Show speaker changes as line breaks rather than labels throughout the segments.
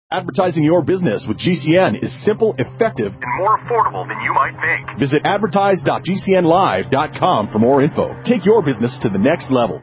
Advertising your business with GCN is simple, effective,
and more affordable than you might think.
Visit advertise.gcnlive.com for more info. Take your business to the next level.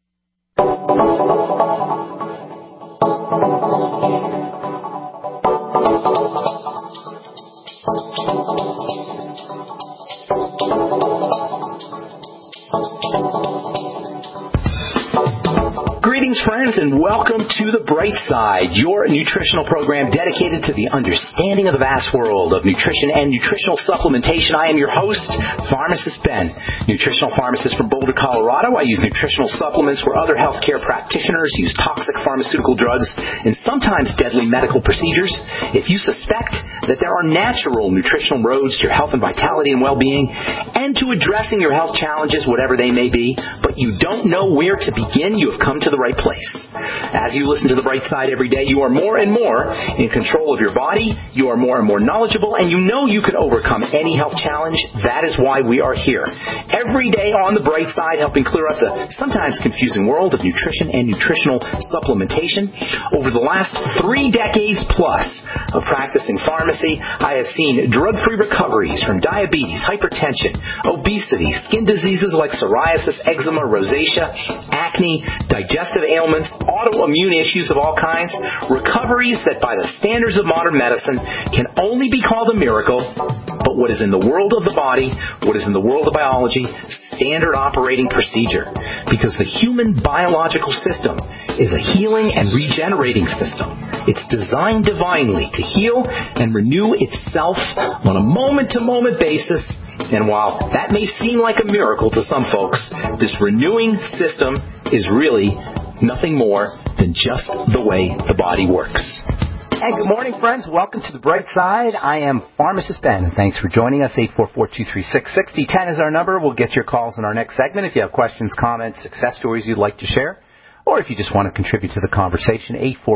Greetings, friends, and welcome to The Bright Side, your nutritional program dedicated to the understanding of the vast world of nutrition and nutritional supplementation. I am your host, Pharmacist Ben, nutritional pharmacist from Boulder, Colorado. I use nutritional supplements where other healthcare practitioners use toxic pharmaceutical drugs and sometimes deadly medical procedures. If you suspect that there are natural nutritional roads to your health and vitality and well-being and to addressing your health challenges, whatever they may be, but you don't know where to begin, you have come to the right place. As you listen to The Bright Side every day, you are more and more in control of your body, you are more and more knowledgeable, and you know you can overcome any health challenge. That is why we are here. Every day on The Bright Side, helping clear up the sometimes confusing world of nutrition and nutritional supplementation. Over the last 3 decades plus of practicing pharmacy, I have seen drug-free recoveries from diabetes, hypertension, obesity, skin diseases like psoriasis, eczema, rosacea, acne, digestive ailments, autoimmune issues of all kinds, recoveries that by the standards of modern medicine can only be called a miracle, but what is in the world of the body, what is in the world of biology, standard operating procedure. Because the human biological system is a healing and regenerating system. It's designed divinely to heal and renew itself on a moment-to-moment basis. And while that may seem like a miracle to some folks, this renewing system is really nothing more than just the way the body works. And good morning, friends. Welcome to The Bright Side. I am Pharmacist Ben, and thanks for joining us. 844-236-6010 is our number. We'll get your calls in our next segment. If you have questions, comments, success stories you'd like to share, or if you just want to contribute to the conversation,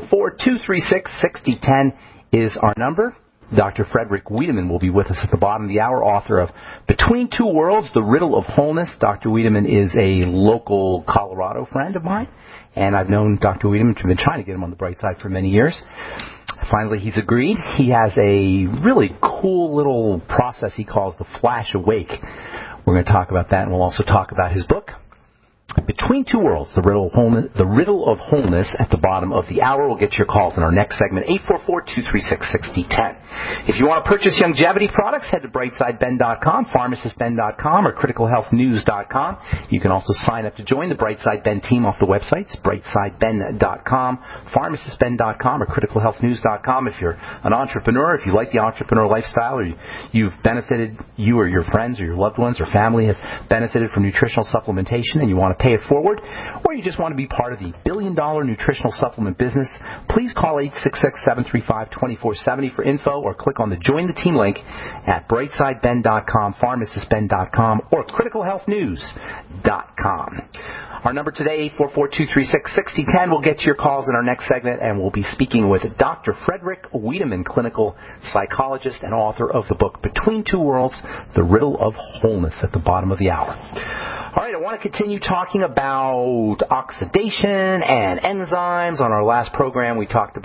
844-236-6010 is our number. Dr. Frederick Wiedemann will be with us at the bottom of the hour, author of Between Two Worlds, The Riddle of Wholeness. Dr. Wiedemann is a local Colorado friend of mine, and I've known Dr. Wiedemann, been trying to get him on The Bright Side for many years. Finally, he's agreed. He has a really cool little process he calls the Flash Awake. We're going to talk about that, and we'll also talk about his book, Between Two Worlds, The Riddle of Wholeness, at the bottom of the hour. We'll get your calls in our next segment, 844-236-6010. If you want to purchase longevity products, head to brightsideben.com, pharmacistben.com, or criticalhealthnews.com. You can also sign up to join the Brightside Ben team off the websites, brightsideben.com, pharmacistben.com, or criticalhealthnews.com. If you're an entrepreneur, if you like the entrepreneur lifestyle, or you've benefited, you or your friends or your loved ones or family have benefited from nutritional supplementation and you want to pay it forward, or you just want to be part of the billion-dollar nutritional supplement business, please call 866-735-2470 for info, or click on the Join the Team link at brightsideben.com, pharmacistben.com, or criticalhealthnews.com. Our number today, 844-236-6010. We'll get to your calls in our next segment, and we'll be speaking with Dr. Frederick Wiedemann, clinical psychologist and author of the book Between Two Worlds, The Riddle of Wholeness, at the bottom of the hour. All right, I want to continue talking about oxidation and enzymes. On our last program, we started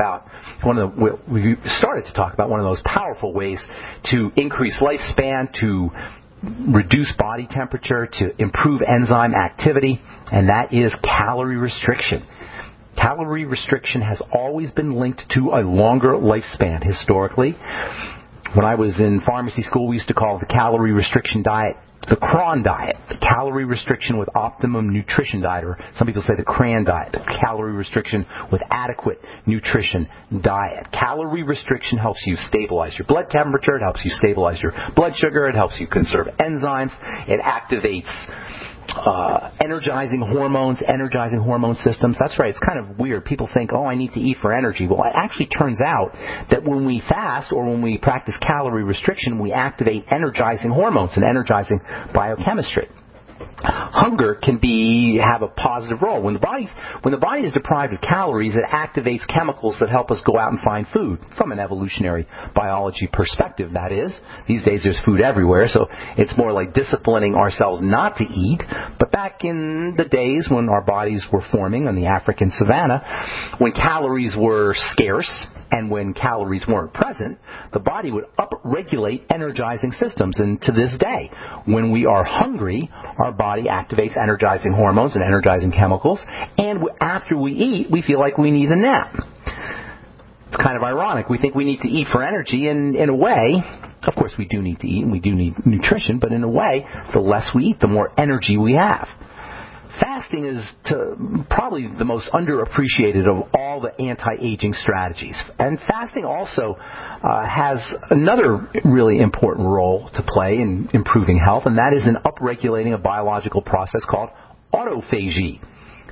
to talk about one of those powerful ways to increase lifespan, to reduce body temperature, to improve enzyme activity, and that is calorie restriction. Calorie restriction has always been linked to a longer lifespan historically. When I was in pharmacy school, we used to call the calorie restriction diet the CRON diet, the calorie restriction with optimum nutrition diet, or some people say the CRAN diet, the calorie restriction with adequate nutrition diet. Calorie restriction helps you stabilize your blood temperature, it helps you stabilize your blood sugar, it helps you conserve enzymes, it activates energizing hormone systems. That's right, it's kind of weird. People think, I need to eat for energy. Well, it actually turns out that when we fast or when we practice calorie restriction, we activate energizing hormones and energizing biochemistry. Hunger can have a positive role. When the body is deprived of calories, it activates chemicals that help us go out and find food. From an evolutionary biology perspective, that is. These days there's food everywhere, so it's more like disciplining ourselves not to eat. But back in the days when our bodies were forming on the African savanna, when calories were scarce, And when calories weren't present, the body would upregulate energizing systems. And to this day, when we are hungry, our body activates energizing hormones and energizing chemicals. And after we eat, we feel like we need a nap. It's kind of ironic. We think we need to eat for energy, and in a way, of course we do need to eat and we do need nutrition, but in a way, the less we eat, the more energy we have. Fasting is probably the most underappreciated of all the anti-aging strategies. And fasting also has another really important role to play in improving health, and that is in upregulating a biological process called autophagy.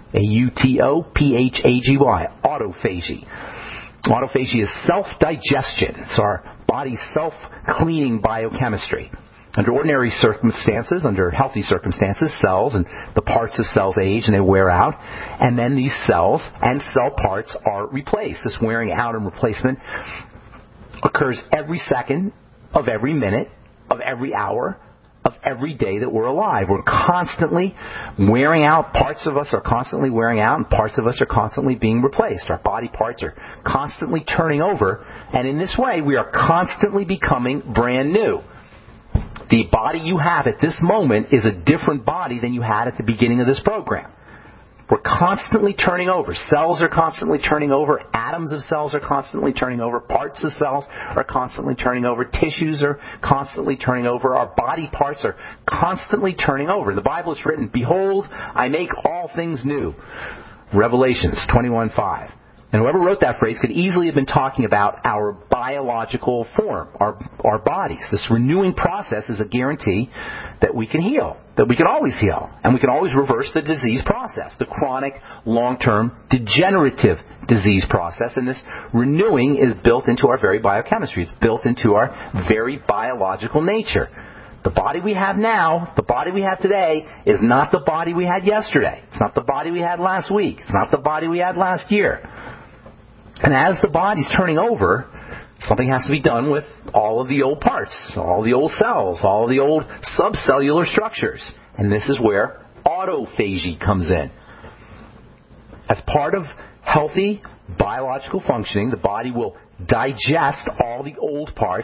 Autophagy. Autophagy. Autophagy is self-digestion. It's our body's self-cleaning biochemistry. Under ordinary circumstances, under healthy circumstances, cells and the parts of cells age and they wear out, and then these cells and cell parts are replaced. This wearing out and replacement occurs every second of every minute, of every hour, of every day that we're alive. We're constantly wearing out. Parts of us are constantly wearing out, and parts of us are constantly being replaced. Our body parts are constantly turning over, and in this way, we are constantly becoming brand new. The body you have at this moment is a different body than you had at the beginning of this program. We're constantly turning over. Cells are constantly turning over. Atoms of cells are constantly turning over. Parts of cells are constantly turning over. Tissues are constantly turning over. Our body parts are constantly turning over. The Bible is written, "Behold, I make all things new." Revelations 21:5. And whoever wrote that phrase could easily have been talking about our biological form, our bodies. This renewing process is a guarantee that we can heal, that we can always heal, and we can always reverse the disease process, the chronic, long-term, degenerative disease process. And this renewing is built into our very biochemistry. It's built into our very biological nature. The body we have now, the body we have today, is not the body we had yesterday. It's not the body we had last week. It's not the body we had last year. And as the body's turning over, something has to be done with all of the old parts, all the old cells, all the old subcellular structures. And this is where autophagy comes in. As part of healthy biological functioning, the body will digest all the old parts.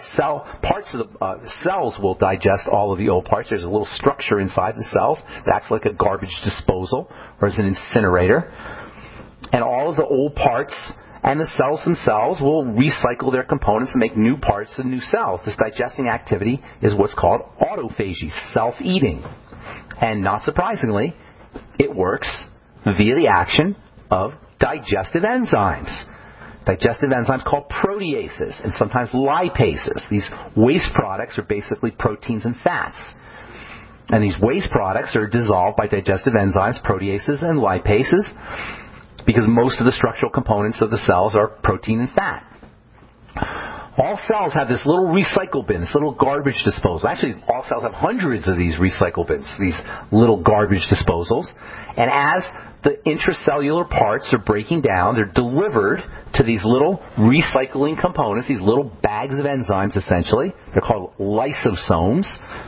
Cells will digest all of the old parts. There's a little structure inside the cells that acts like a garbage disposal or as an incinerator. And all of the old parts and the cells themselves will recycle their components and make new parts and new cells. This digesting activity is what's called autophagy, self-eating. And not surprisingly, it works via the action of digestive enzymes. Digestive enzymes called proteases and sometimes lipases. These waste products are basically proteins and fats. And these waste products are dissolved by digestive enzymes, proteases and lipases, because most of the structural components of the cells are protein and fat. All cells have this little recycle bin, this little garbage disposal. Actually, all cells have hundreds of these recycle bins, these little garbage disposals. And as the intracellular parts are breaking down, they're delivered to these little recycling components, these little bags of enzymes, essentially. They're called lysosomes.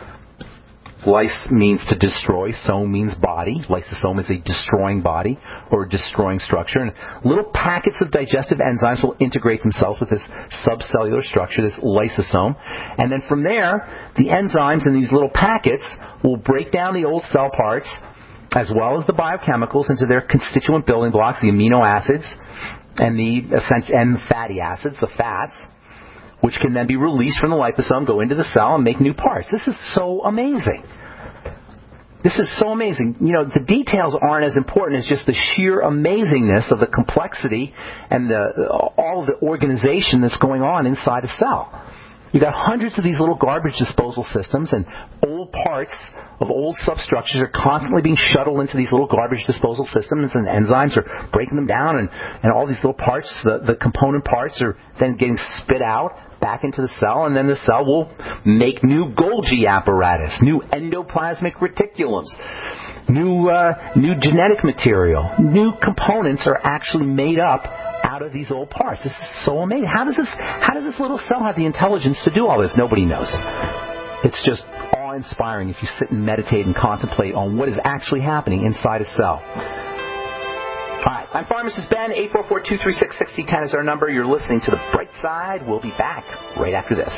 Lys means to destroy, some means body. Lysosome is a destroying body or a destroying structure. And little packets of digestive enzymes will integrate themselves with this subcellular structure, this lysosome. And then from there, the enzymes in these little packets will break down the old cell parts as well as the biochemicals into their constituent building blocks, the amino acids and the fatty acids, the fats, which can then be released from the liposome, go into the cell, and make new parts. This is so amazing. This is so amazing. You know, the details aren't as important as just the sheer amazingness of the complexity and all of the organization that's going on inside a cell. You've got hundreds of these little garbage disposal systems, and old parts of old substructures are constantly being shuttled into these little garbage disposal systems, and enzymes are breaking them down, and all these little parts, the component parts, are then getting spit out back into the cell, and then the cell will make new Golgi apparatus, new endoplasmic reticulums, new genetic material. New components are actually made up out of these old parts. This is so amazing. How does this little cell have the intelligence to do all this? Nobody knows. It's just awe-inspiring if you sit and meditate and contemplate on what is actually happening inside a cell. All right. I'm Pharmacist Ben. 844-236-6010 is our number. You're listening to The Bright Side. We'll be back right after this.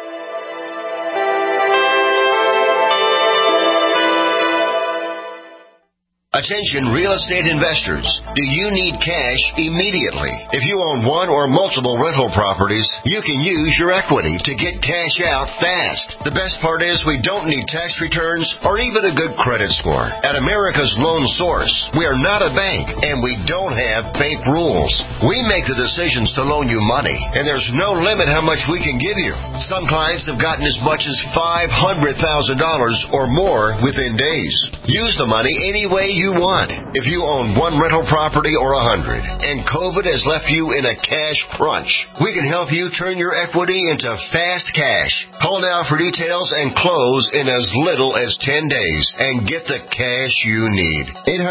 Attention real estate investors. Do you need cash immediately? If you own one or multiple rental properties, you can use your equity to get cash out fast. The best part is we don't need tax returns or even a good credit score. At America's Loan Source, we are not a bank and we don't have bank rules. We make the decisions to loan you money, and there's no limit how much we can give you. Some clients have gotten as much as $500,000 or more within days. Use the money any way you want. If you own one rental property or 100 and COVID has left you in a cash crunch, we can help you turn your equity into fast cash. Call now for details and close in as little as 10 days and get the cash you need.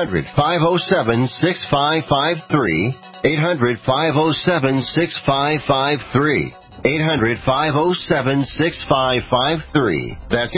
800-507-6553. 800-507-6553. 800-507-6553. That's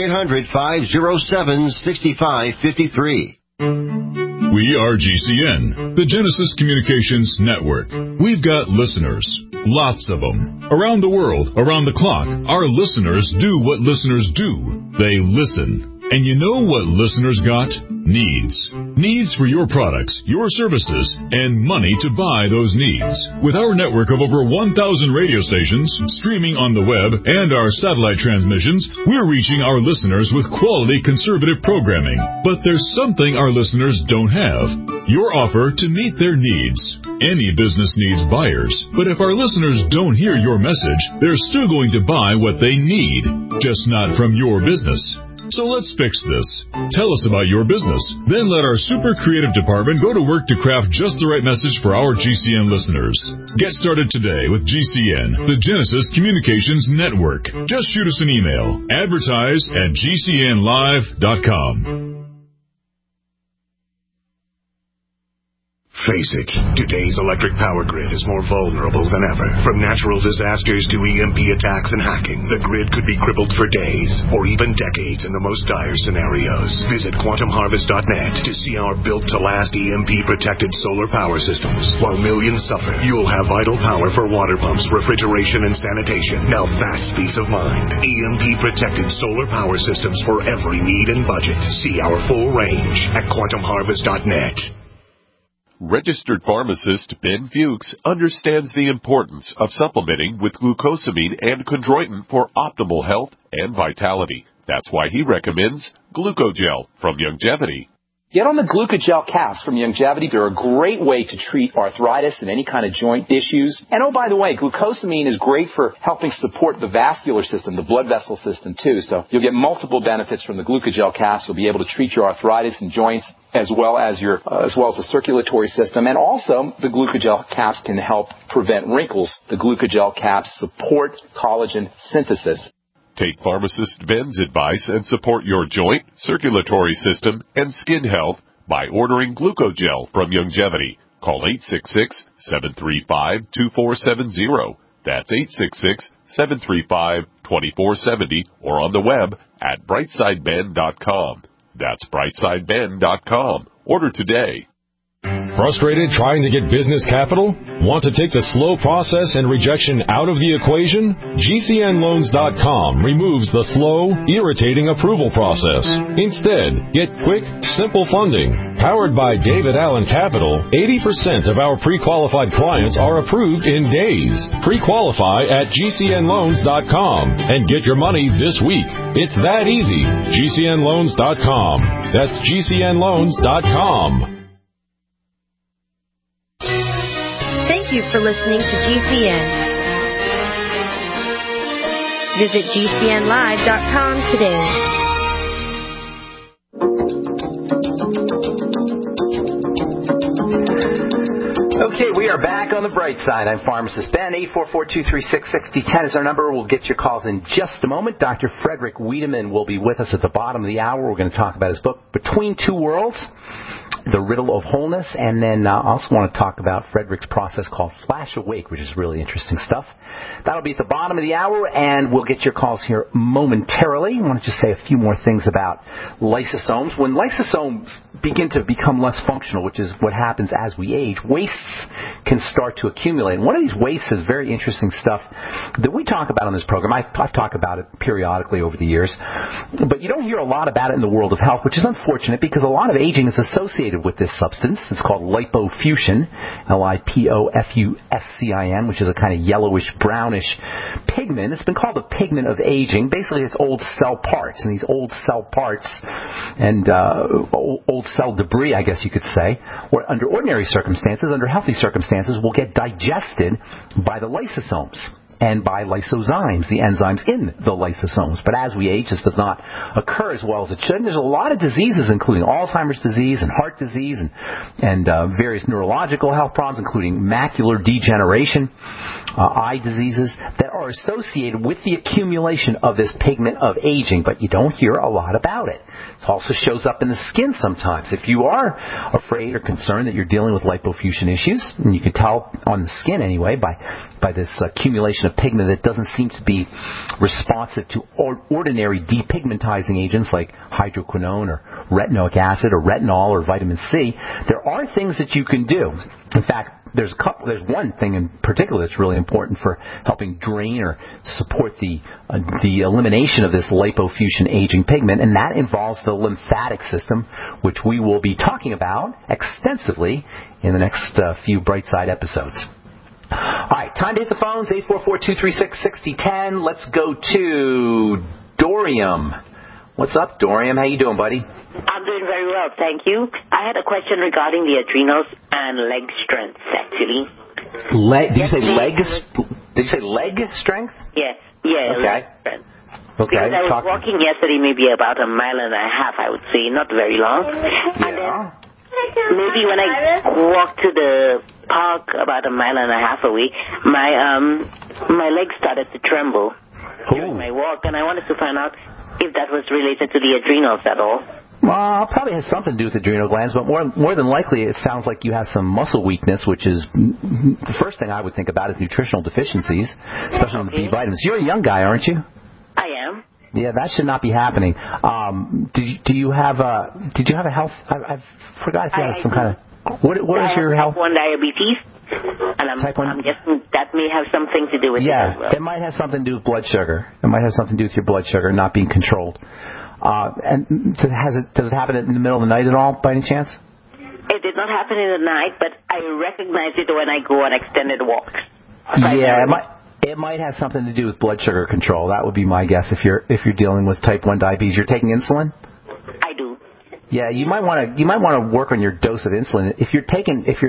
800-507-6553.
We are GCN, the Genesis Communications Network. We've got listeners, lots of them, around the world, around the clock. Our listeners do what listeners do. They listen. And you know what listeners got? Needs. Needs for your products, your services, and money to buy those needs. With our network of over 1,000 radio stations, streaming on the web, and our satellite transmissions, we're reaching our listeners with quality conservative programming. But there's something our listeners don't have. Your offer to meet their needs. Any business needs buyers, but if our listeners don't hear your message, they're still going to buy what they need, just not from your business. So let's fix this. Tell us about your business. Then let our super creative department go to work to craft just the right message for our GCN listeners. Get started today with GCN, the Genesis Communications Network. Just shoot us an email. Advertise@gcnlive.com.
Face it, today's electric power grid is more vulnerable than ever. From natural disasters to EMP attacks and hacking, the grid could be crippled for days or even decades in the most dire scenarios. Visit quantumharvest.net to see our built-to-last EMP-protected solar power systems. While millions suffer, you'll have vital power for water pumps, refrigeration, and sanitation. Now that's peace of mind. EMP-protected solar power systems for every need and budget. See our full range at quantumharvest.net.
Registered pharmacist Ben Fuchs understands the importance of supplementing with glucosamine and chondroitin for optimal health and vitality. That's why he recommends Glucogel from Youngevity.
Get on the Glucogel caps from Youngevity. They're a great way to treat arthritis and any kind of joint issues. And oh, by the way, glucosamine is great for helping support the vascular system, the blood vessel system too. So you'll get multiple benefits from the Glucogel caps. You'll be able to treat your arthritis and joints as well as the circulatory system. And also, the Glucogel caps can help prevent wrinkles. The Glucogel caps support collagen synthesis.
Take Pharmacist Ben's advice and support your joint, circulatory system, and skin health by ordering Glucogel from Youngevity. Call 866-735-2470. That's 866-735-2470 or on the web at brightsideben.com. That's brightsideben.com. Order today.
Frustrated trying to get business capital? Want to take the slow process and rejection out of the equation? GCNloans.com removes the slow, irritating approval process. Instead, get quick, simple funding. Powered by David Allen Capital, 80% of our pre-qualified clients are approved in days. Pre-qualify at GCNloans.com and get your money this week. It's that easy. GCNloans.com. That's GCNloans.com.
Thank you for listening to GCN. Visit GCNlive.com today.
Okay, we are back on the bright side. I'm Pharmacist Ben. 844-236-6010 is our number. We'll get your calls in just a moment. Dr. Frederick Wiedemann will be with us at the bottom of the hour. We're going to talk about his book, Between Two Worlds. the riddle of wholeness, and then I also want to talk about Frederick's process called Flash Awake, which is really interesting stuff. That'll be at the bottom of the hour, and we'll get your calls here momentarily. I want to just say a few more things about lysosomes. When lysosomes begin to become less functional, which is what happens as we age, wastes can start to accumulate. And one of these wastes is very interesting stuff that we talk about on this program. I've talked about it periodically over the years, but you don't hear a lot about it in the world of health, which is unfortunate because a lot of aging is associated with this substance. It's called lipofuscin, Lipofuscin, which is a kind of yellowish, brownish pigment. It's been called the pigment of aging. Basically, it's old cell parts, and these old cell parts and old cell debris, I guess you could say, or under ordinary circumstances, under healthy circumstances, will get digested by the lysosomes and by lysozymes, the enzymes in the lysosomes. But as we age, this does not occur as well as it should. And there's a lot of diseases, including Alzheimer's disease and heart disease and various neurological health problems, including macular degeneration, eye diseases, that are associated with the accumulation of this pigment of aging, but you don't hear a lot about it. It also shows up in the skin sometimes. If you are afraid or concerned that you're dealing with lipofuscin issues, and you can tell on the skin anyway by this accumulation of pigment that doesn't seem to be responsive to ordinary depigmentizing agents like hydroquinone or retinoic acid or retinol or vitamin C, there are things that you can do. In fact, there's one thing in particular that's really important for helping drain or support the elimination of this lipofuscin aging pigment, and that involves the lymphatic system, which we will be talking about extensively in the next few Brightside episodes. All right, time to hit the phones, 844-236-6010. Let's go to Dorium. What's up, Dorium? How you doing, buddy?
I'm doing very well, thank you. I had a question regarding the adrenals and leg strength, actually.
Did you say leg strength?
Yes. Yeah.
Okay.
Leg strength.
Okay.
Because I was walking yesterday, maybe about a mile and a half, I would say, not very long.
Yeah.
And then maybe when I walked to the park about a mile and a half away, my legs started to tremble during my walk, and I wanted to find out if that was related to the adrenals at all.
Well, it probably has something to do with adrenal glands, but more than likely it sounds like you have some muscle weakness, which is the first thing I would think about is nutritional deficiencies, especially on the B vitamins. You're a young guy, aren't you?
I am.
Yeah, that should not be happening. Did you have a health? I forgot if you had some kind of. What is your health?
Type 1 diabetes. And I'm guessing that may have something to do with it as well.
It might have something to do with blood sugar. It might have something to do with your blood sugar not being controlled. And does it happen in the middle of the night at all, by any chance?
It did not happen in the night, but I recognize it when I go on extended walks.
Yeah, it might have something to do with blood sugar control. That would be my guess. If you're dealing with type 1 diabetes, you're taking insulin?
I do.
Yeah, you might want to work on your dose of insulin. If you're taking too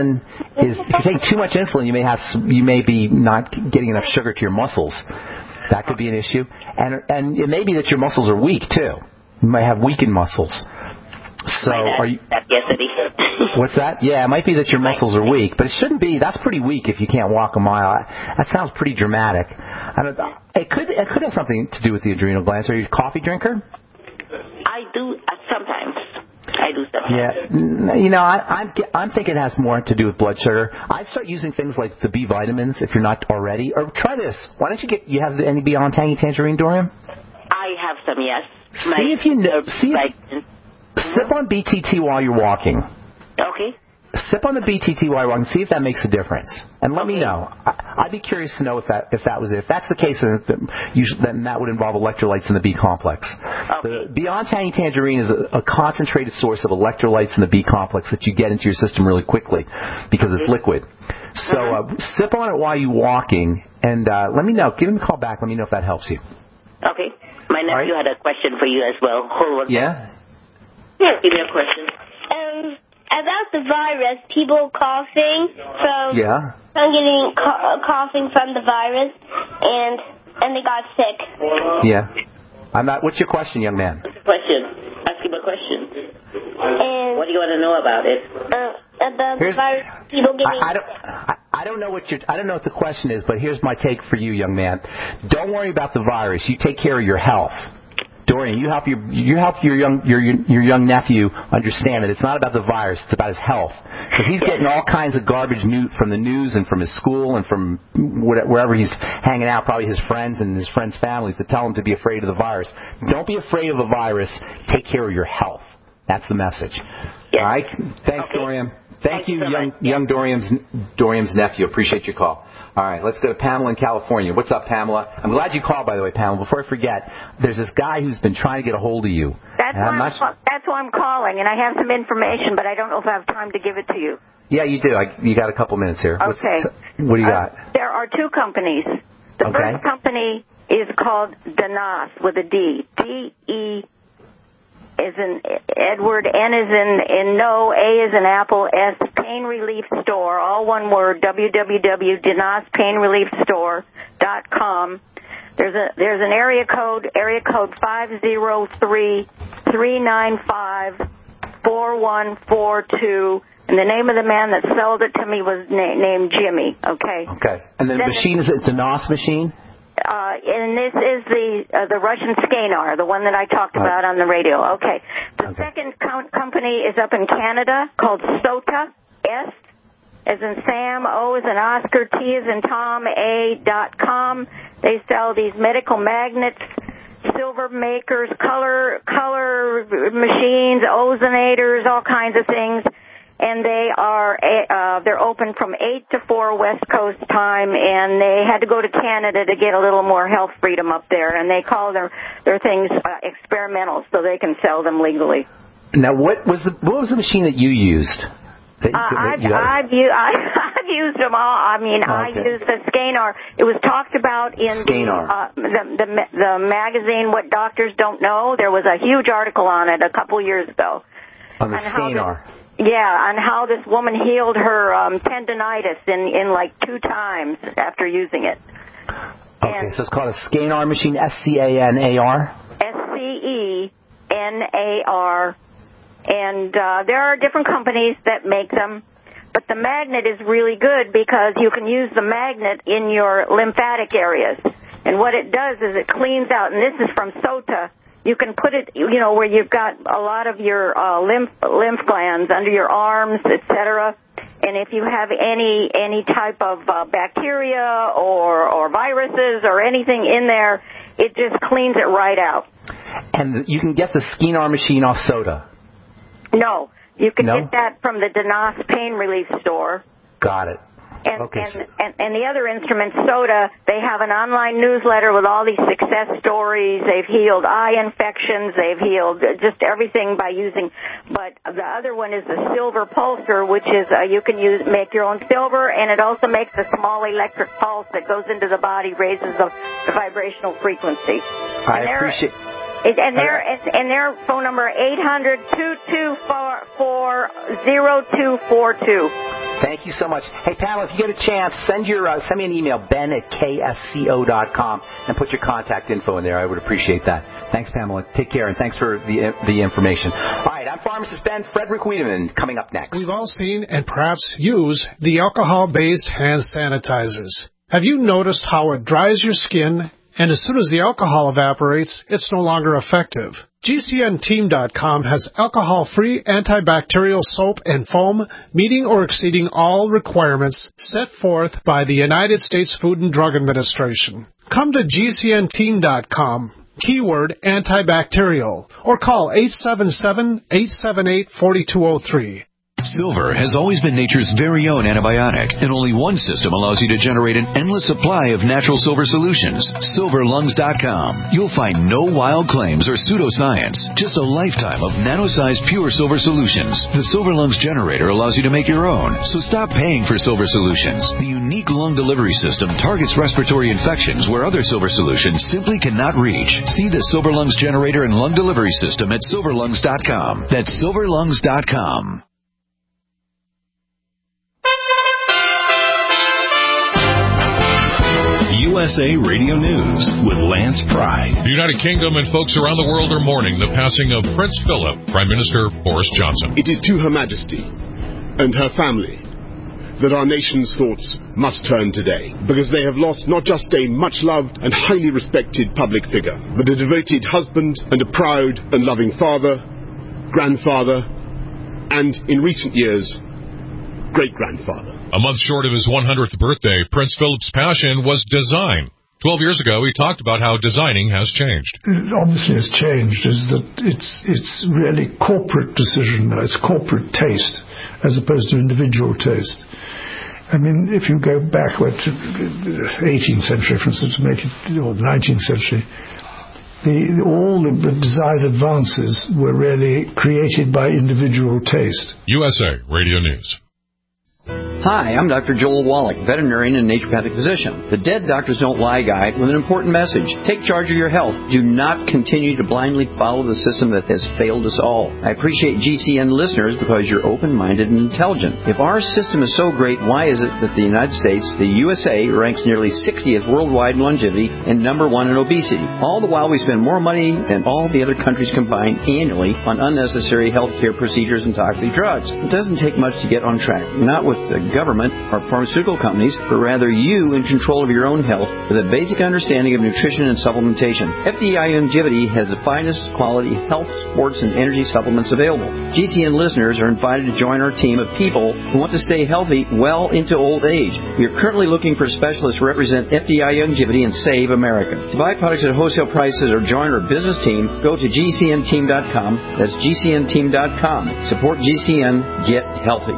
much insulin, you may be not getting enough sugar to your muscles. That could be an issue, and it may be that your muscles are weak too. You might have weakened muscles. So are you?
Yes, it is.
What's that? Yeah, it might be that your muscles are weak, but it shouldn't be. That's pretty weak if you can't walk a mile. That sounds pretty dramatic. It could have something to do with the adrenal glands. Are you a coffee drinker?
I do sometimes. I do sometimes.
Yeah, I'm thinking it has more to do with blood sugar. I'd start using things like the B vitamins if you're not already. Or try this. Why don't you have any Beyond Tangy Tangerine, Dorium?
I have some, yes.
Sip on BTT while you're walking.
Okay.
Sip on the BTT while you're walking. See if that makes a difference, and let me know. I'd be curious to know if that was it. If that's the case, then that would involve electrolytes in the B complex.
Okay.
The Beyond Tangy Tangerine is a concentrated source of electrolytes in the B complex that you get into your system really quickly because it's liquid. So sip on it while you're walking, and let me know. Give me a call back. Let me know if that helps you.
Okay. My nephew had a question for you as well. Hold on.
Yeah?
Yeah, give me a question.
About the virus, people coughing from getting coughing from the virus, and they got sick.
Yeah. What's your question, young man?
What's your question? Ask him a question. What do you want to know about it?
About the virus, people getting.
I don't know what the question is, but here's my take for you, young man. Don't worry about the virus. You take care of your health. Dorian, you help your young nephew understand that it's not about the virus, it's about his health. Because he's getting all kinds of garbage from the news and from his school and from wherever he's hanging out, probably his friends and his friends' families, to tell him to be afraid of the virus. Don't be afraid of the virus. Take care of your health. That's the message. Yes. All right? Thanks, okay. Dorian. Thank you, young Dorian's nephew. Appreciate your call. All right, let's go to Pamela in California. What's up, Pamela? I'm glad you called, by the way, Pamela. Before I forget, there's this guy who's been trying to get a hold of you.
That's why I'm calling, and I have some information, but I don't know if I have time to give it to you.
Yeah, you do. You got a couple minutes here.
Okay.
What do you got?
There are two companies. The first company is called DeNOS with a D. D-E is in Edward, N is in no, A is in Apple, S, Pain Relief Store, all one word, www.DeNOSPainReliefStore.com. There's an area code 503-395-4142, and the name of the man that sold it to me was named Jimmy, okay?
Okay. And the machine, is it a DeNOS machine?
And this is the Russian Scanar, the one that I talked about on the radio. Okay. The second company is up in Canada called SOTA, S as in Sam, O as in Oscar, T as in Tom, A.com. They sell these medical magnets, silver makers, color machines, ozonators, all kinds of things. And they're open from 8 to 4 West Coast time, and they had to go to Canada to get a little more health freedom up there, and they call their things experimental, so they can sell them legally.
Now, what was the machine that you used?
I've used them all. I mean, I used the Scanar. It was talked about in the magazine What Doctors Don't Know. There was a huge article on it a couple years ago.
On the Scanar.
Yeah, on how this woman healed her tendinitis in like 2 times after using it.
Okay, so it's called a Scanar machine, S-C-A-N-A-R?
S-C-E-N-A-R. And there are different companies that make them, but the magnet is really good because you can use the magnet in your lymphatic areas. And what it does is it cleans out, and this is from SOTA. You can put it, where you've got a lot of your lymph glands under your arms, etc. And if you have any type of bacteria or viruses or anything in there, it just cleans it right out.
And you can get the Scanar machine off SOTA?
No, you can get that from the DeNOS Pain Relief Store.
Got it.
And the other instrument, SOTA, they have an online newsletter with all these success stories. They've healed eye infections. They've healed just everything by using. But the other one is the Silver Pulsar, which is you can make your own silver, and it also makes a small electric pulse that goes into the body, raises the vibrational frequency.
I appreciate.
And their phone number 800-224-0242.
Thank you so much. Hey, Pamela, if you get a chance, send me an email, ben@ksco.com, and put your contact info in there. I would appreciate that. Thanks, Pamela. Take care, and thanks for the information. All right, I'm Pharmacist Ben. Frederick Wiedemann coming up next.
We've all seen and perhaps use the alcohol-based hand sanitizers. Have you noticed how it dries your skin? And as soon as the alcohol evaporates, it's no longer effective. GCNteam.com has alcohol-free antibacterial soap and foam meeting or exceeding all requirements set forth by the United States Food and Drug Administration. Come to GCNteam.com, keyword antibacterial, or call 877-878-4203.
Silver has always been nature's very own antibiotic, and only one system allows you to generate an endless supply of natural silver solutions. SilverLungs.com. You'll find no wild claims or pseudoscience, just a lifetime of nano-sized pure silver solutions. The Silver Lungs generator allows you to make your own, so stop paying for silver solutions. The unique lung delivery system targets respiratory infections where other silver solutions simply cannot reach. See the Silver Lungs generator and lung delivery system at SilverLungs.com. That's SilverLungs.com.
USA Radio News with Lance Pry.
The United Kingdom and folks around the world are mourning the passing of Prince Philip, Prime Minister Boris Johnson.
It is to Her Majesty and her family that our nation's thoughts must turn today, because they have lost not just a much-loved and highly respected public figure, but a devoted husband and a proud and loving father, grandfather, and, in recent years, great-grandfather.
A month short of his 100th birthday, Prince Philip's passion was design. 12 years ago, he talked about how designing has changed.
It obviously has changed, is that it's really corporate decision, it's corporate taste, as opposed to individual taste. I mean, if you go backward to the 18th century, for instance, or the 19th century, all the design advances were really created by individual taste.
USA Radio News.
Hi, I'm Dr. Joel Wallach, veterinarian and naturopathic physician. The Dead Doctors Don't Lie guy with an important message. Take charge of your health. Do not continue to blindly follow the system that has failed us all. I appreciate GCN listeners because you're open-minded and intelligent. If our system is so great, why is it that the United States, the USA, ranks nearly 60th worldwide in longevity and number 1 in obesity? All the while we spend more money than all the other countries combined annually on unnecessary health care procedures and toxic drugs. It doesn't take much to get on track. Not with the government or pharmaceutical companies, but rather you in control of your own health with a basic understanding of nutrition and supplementation. FDI Longevity has the finest quality health, sports, and energy supplements available. GCN listeners are invited to join our team of people who want to stay healthy well into old age. We are currently looking for specialists to represent FDI Longevity and Save America. To buy products at wholesale prices or join our business team, go to GCNteam.com. That's GCNteam.com. Support GCN. Get healthy.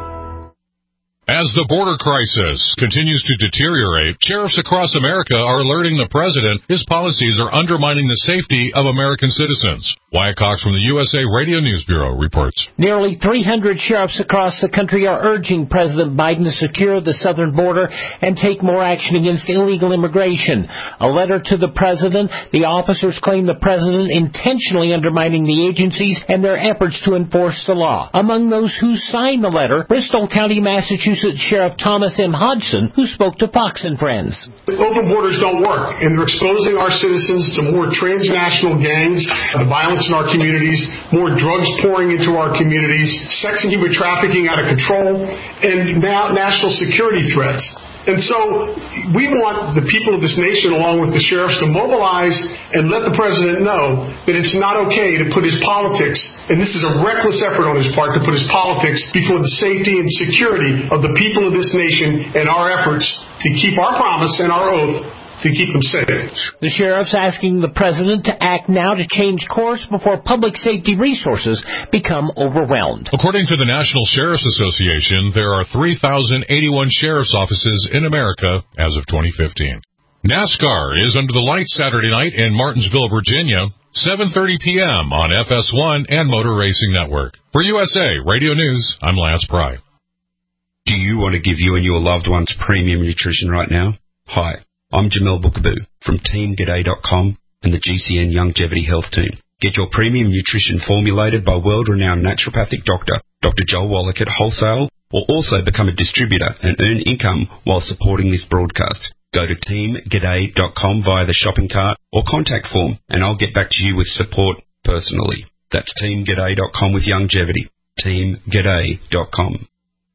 As the border crisis continues to deteriorate, sheriffs across America are alerting the president his policies are undermining the safety of American citizens. Wyatt Cox from the USA Radio News Bureau reports.
Nearly 300 sheriffs across the country are urging President Biden to secure the southern border and take more action against illegal immigration. A letter to the president, the officers claim the president intentionally undermining the agencies and their efforts to enforce the law. Among those who signed the letter, Bristol County, Massachusetts Sheriff Thomas M. Hodgson, who spoke to Fox and Friends.
Open borders don't work, and they're exposing our citizens to more transnational gangs, the violence in our communities, more drugs pouring into our communities, sex and human trafficking out of control, and now national security threats. And so we want the people of this nation, along with the sheriffs, to mobilize and let the president know that it's not okay to put his politics, and this is a reckless effort on his part, to put his politics before the safety and security of the people of this nation and our efforts to keep our promise and our oath to keep them safe.
The sheriff's asking the president to act now to change course before public safety resources become overwhelmed.
According to the National Sheriff's Association, there are 3,081 sheriff's offices in America as of 2015. NASCAR is under the lights Saturday night in Martinsville, Virginia, 7:30 p.m. on FS1 and Motor Racing Network. For USA Radio News, I'm Lance Pry.
Do you want to give you and your loved ones premium nutrition right now? Hi. I'm Jamel Bookaboo from TeamGaday.com and the GCN Longevity Health Team. Get your premium nutrition formulated by world-renowned naturopathic doctor, Dr. Joel Wallach at wholesale, or also become a distributor and earn income while supporting this broadcast. Go to TeamGaday.com via the shopping cart or contact form, and I'll get back to you with support personally. That's TeamGaday.com with longevity. TeamGaday.com.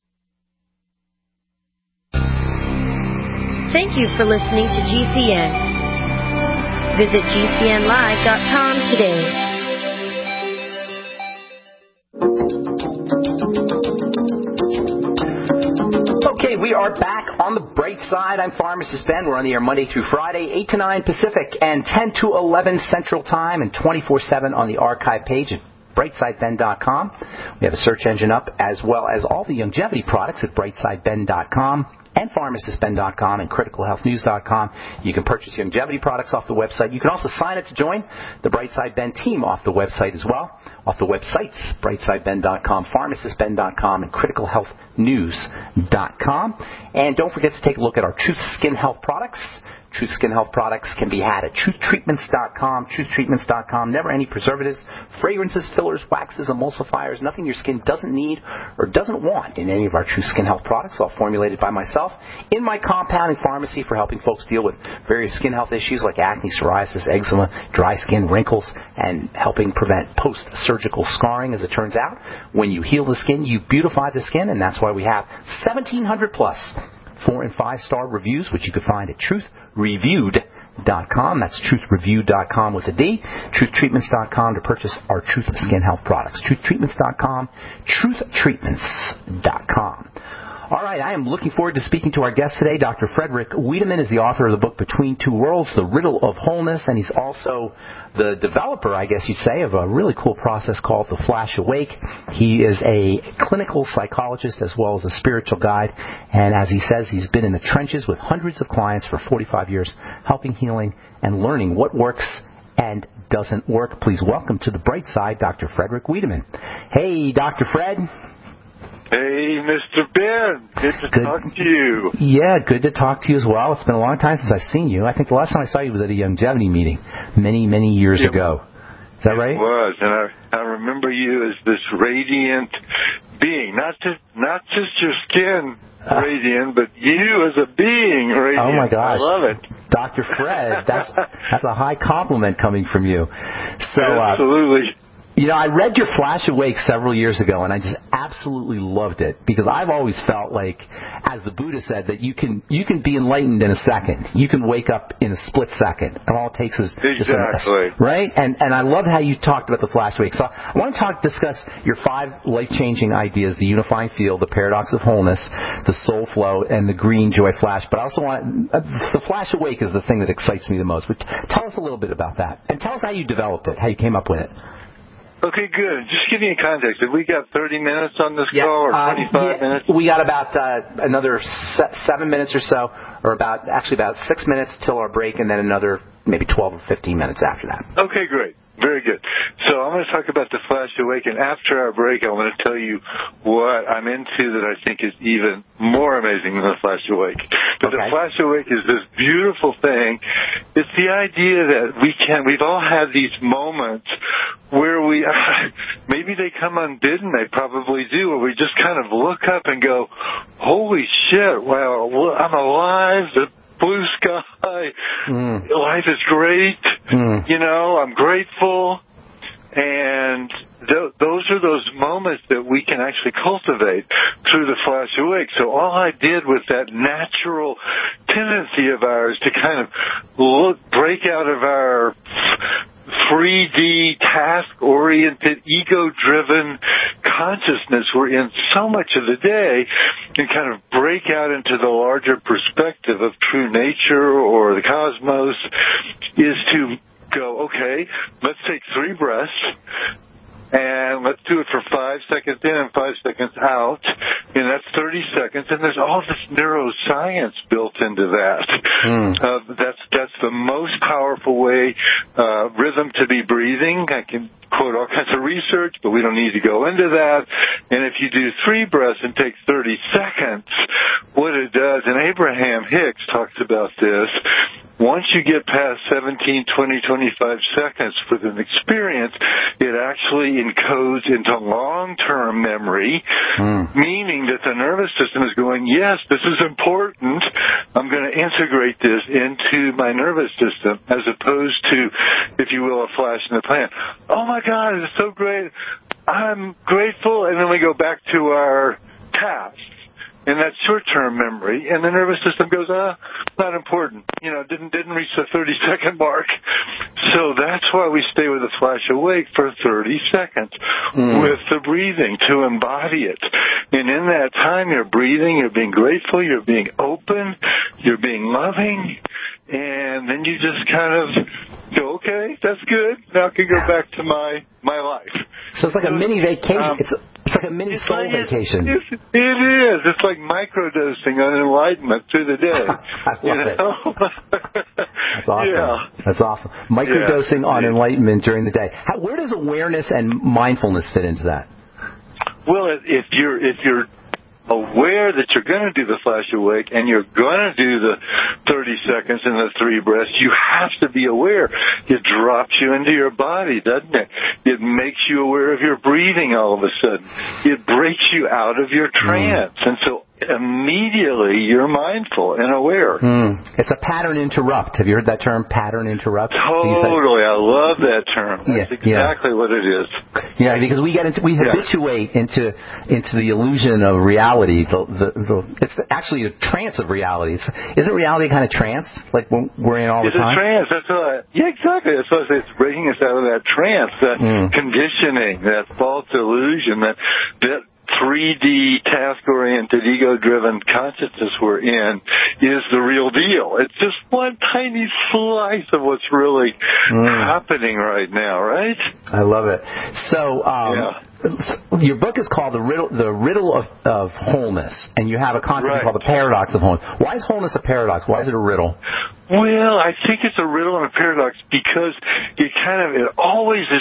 Thank you for listening to GCN. Visit GCNlive.com today.
Okay, we are back on the bright side. I'm Pharmacist Ben. We're on the air Monday through Friday, 8 to 9 Pacific and 10 to 11 Central Time, and 24/7 on the archive page at brightsideben.com. We have a search engine up, as well as all the longevity products at brightsideben.com. and pharmacistben.com and criticalhealthnews.com. You can purchase longevity products off the website. You can also sign up to join the Brightside Ben team off the website as well. Off the websites, brightsideben.com, pharmacistben.com, and criticalhealthnews.com. And don't forget to take a look at our Truth Skin Health products, Truth Skin Health products can be had at truthtreatments.com, truthtreatments.com. Never any preservatives, fragrances, fillers, waxes, emulsifiers, nothing your skin doesn't need or doesn't want in any of our Truth Skin Health products, all formulated by myself in my compounding pharmacy for helping folks deal with various skin health issues like acne, psoriasis, eczema, dry skin, wrinkles, and helping prevent post-surgical scarring. As it turns out, when you heal the skin, you beautify the skin, and that's why we have 1,700 plus 4- and 5-star reviews, which you can find at truthreviewed.com. That's truthreviewed.com with a D. Truthtreatments.com to purchase our Truth Skin Health products. Truthtreatments.com. Truthtreatments.com. All right, I am looking forward to speaking to our guest today. Dr. Frederick Wiedemann is the author of the book Between Two Worlds, The Riddle of Wholeness, and he's also the developer, I guess you'd say, of a really cool process called the Flash Awake. He is a clinical psychologist as well as a spiritual guide, and as he says, he's been in the trenches with hundreds of clients for 45 years, helping, healing, and learning what works and doesn't work. Please welcome to the bright side, Dr. Frederick Wiedemann. Hey, Dr. Fred.
Hey, Mr. Ben. Good to talk to you.
Yeah, good to talk to you as well. It's been a long time since I've seen you. I think the last time I saw you was at a longevity meeting many, many years ago. Is that right?
It was, and I remember you as this radiant being, not just your skin radiant, but you as a being radiant.
Oh, my gosh.
I love it.
Dr. Fred, that's a high compliment coming from you. So,
absolutely.
I read your Flash Awake several years ago, and I just absolutely loved it because I've always felt like, as the Buddha said, that you can be enlightened in a second. You can wake up in a split second. And all it takes is just right? And I love how you talked about the Flash Awake. So I want to discuss your 5 life-changing ideas: the unifying field, the paradox of wholeness, the soul flow, and the green joy flash. But I also want the Flash Awake is the thing that excites me the most. But tell us a little bit about that, and tell us how you developed it, how you came up with it.
Okay, good. Just give me a context. Have we got 30 minutes on this call or 25 minutes?
We got about another 7 minutes or so, or about 6 minutes till our break, and then another maybe 12 or 15 minutes after that.
Okay, great. Very good. So I'm going to talk about the Flash Awake, and after our break, I want to tell you what I'm into that I think is even more amazing than the Flash Awake. But the Flash Awake is this beautiful thing. It's the idea that we've all had these moments where maybe they come unbidden, they probably do, where we just kind of look up and go, holy shit, wow, I'm alive, the blue sky, life is great, I'm grateful, and those are those moments that we can actually cultivate through the Flash Awake. So all I did with that natural tendency of ours to kind of break out of our 3D, task-oriented, ego-driven consciousness we're in so much of the day and kind of break out into the larger perspective of true nature or the cosmos is to go, okay, let's take 3 breaths. And let's do it for 5 seconds in and 5 seconds out. And that's 30 seconds. And there's all this neuroscience built into that. That's the most powerful way, rhythm to be breathing. I can quote all kinds of research, but we don't need to go into that. And if you do 3 breaths and take 30 seconds, what it does, and Abraham Hicks talks about this, once you get past 17, 20, 25 seconds with an experience, it actually encodes into long-term memory, meaning that the nervous system is going, yes, this is important. I'm going to integrate this into my nervous system, as opposed to, if you will, a flash in the pan. Oh, my God, it's so great. I'm grateful. And then we go back to our tasks. And that's short-term memory, and the nervous system goes, not important. Didn't reach the 30-second mark. So that's why we stay with the Flash Awake for 30 seconds with the breathing to embody it. And in that time, you're breathing, you're being grateful, you're being open, you're being loving, and then you just kind of go, okay, that's good. Now I can go back to my life.
So it's like a mini vacation. It's like a mini soul vacation.
It is. It's like microdosing on enlightenment through the day.
I love it. That's awesome. Yeah. That's awesome. Microdosing on enlightenment during the day. Where does awareness and mindfulness fit into that?
Well, if you're aware that you're going to do the flash awake and you're going to do the 30 seconds and the 3 breaths, you have to be aware. It drops you into your body, doesn't it? It makes you aware of your breathing all of a sudden. It breaks you out of your trance. And so immediately you're mindful and aware.
It's a pattern interrupt. Have you heard that term, pattern interrupt?
Totally. I love that term. That's exactly what it is.
Yeah, because we habituate into the illusion of reality. It's actually a trance of reality. Isn't reality kind of trance, like when we're in all the time?
It's a trance. That's what exactly. That's what I say. It's breaking us out of that trance, that conditioning, that false illusion, that 3D, task-oriented, ego-driven consciousness we're in is the real deal. It's just one tiny slice of what's really happening right now, right?
I love it. So, your book is called The Riddle of Wholeness, and you have a concept called the Paradox of Wholeness. Why is wholeness a paradox? Why is it a riddle?
Well, I think it's a riddle and a paradox because it always is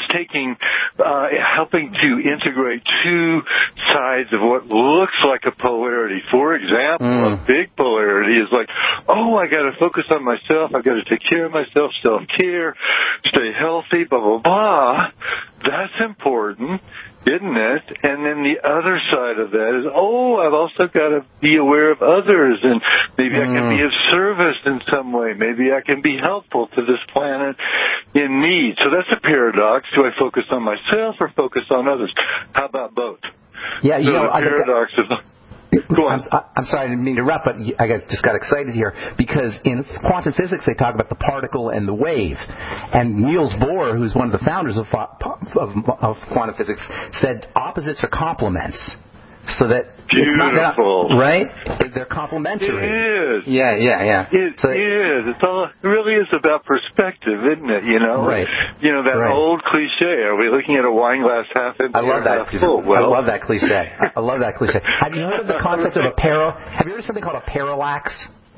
helping to integrate two sides of what looks like a polarity. For example, a big polarity is like, I got to focus on myself, I got to take care of myself, self-care, stay healthy, blah, blah, blah. That's important, isn't it? And then the other side of that is, I've also got to be aware of others, and maybe I can be of service in some way. Maybe I can be helpful to this planet in need. So that's a paradox. Do I focus on myself or focus on others? How about both?
Yeah,
the paradox is... Go on.
I'm sorry, I didn't mean to interrupt, but I just got excited here because in quantum physics they talk about the particle and the wave. And Niels Bohr, who's one of the founders of quantum physics, said opposites are complements. So that
beautiful,
right? They're complementary.
It is.
Yeah.
It is. It really is about perspective, isn't it?
Right.
That old cliche. Are we looking at a wine glass half empty or half full?
I love that cliche. I love that cliche. Have you heard of the concept of Have you heard of something called a parallax?